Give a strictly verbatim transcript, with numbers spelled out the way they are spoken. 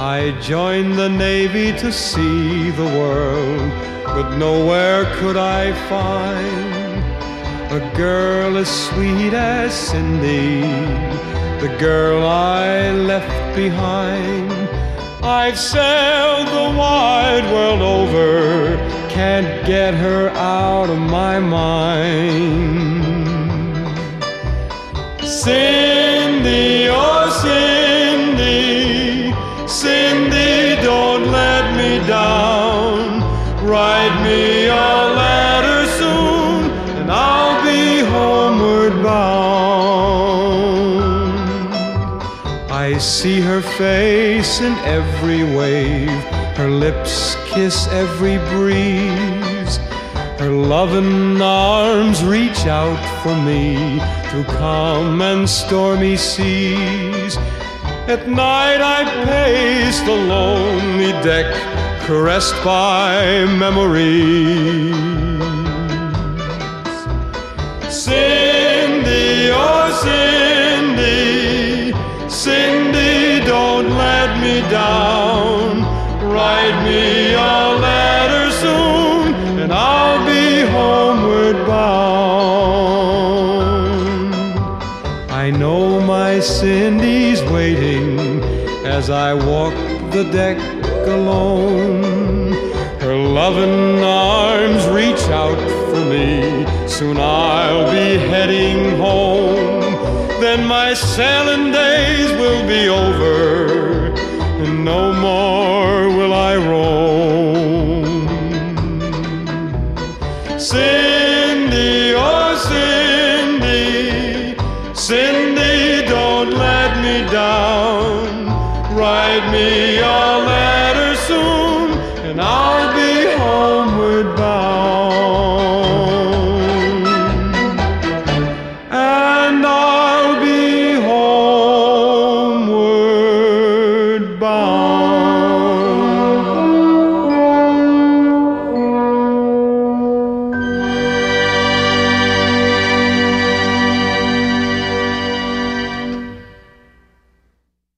I joined the Navy to see the world, but nowhere could I find a girl as sweet as Cindy, the girl I left behind. I've sailed the wide world over, can't get her out of my mind. Cindy, oh Cindy, Cindy, don't let me down. Write me a letter soon, and I'll be homeward bound. I see her face in every wave, her lips kiss every breeze, her loving arms reach out for me through calm and stormy seas. At night I pace the lonely deck, caressed by memories. Cindy, oh Cindy, Cindy, don't let me down. Write me a letter soon, and I'll be homeward bound. I know my Cindy's waiting as I walk the deck alone. Her loving arms reach out for me, soon I'll be heading home. Then my sailing days will be over, and no more will I roam. Cindy, oh Cindy, Cindy, don't let me down. Write me a